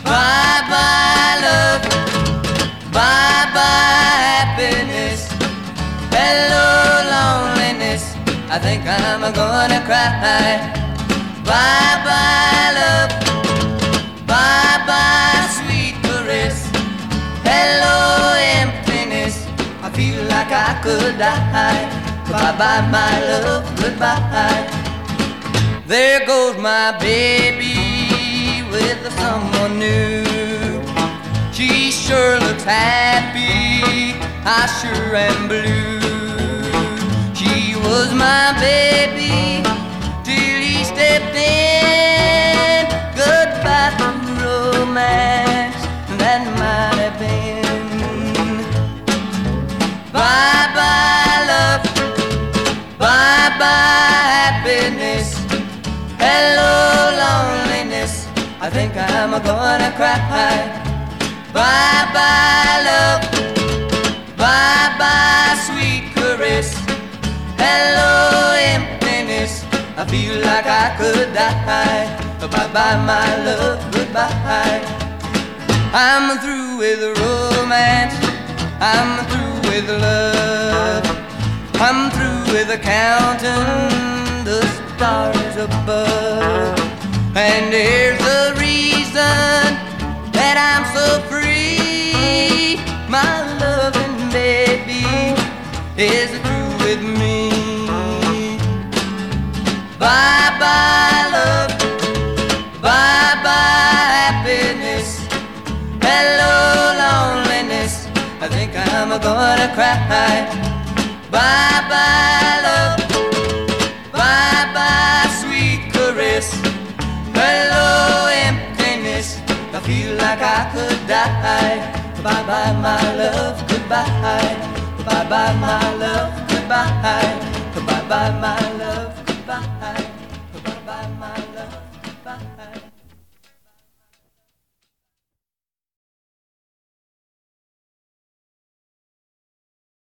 Bye bye love, bye bye happiness, hello loneliness, I think I'm gonna cry. Bye bye love, bye bye sweet caress, hello emptiness, I feel like I could die. Bye bye my love, goodbye. There goes my baby with someone new. She sure looks happy, I sure am blue. She was my baby till he stepped in. Goodbye to romance, that might have been. Bye bye love, bye bye happiness, hello loneliness, I think I'm gonna cry. Bye bye love, bye bye sweet caress, hello emptiness, I feel like I could die. Bye bye my love, goodbye. I'm through with romance, I'm through with love, I'm through with counting the stars above. And here's the reason that I'm so free, my loving baby is through with me. Bye bye love, bye bye happiness, hello loneliness, I think I'm gonna cry. Bye bye love, bye bye sweet caress, hello emptiness, I feel like I could die. Bye bye my love, goodbye. Bye bye my love, goodbye. Bye bye my love.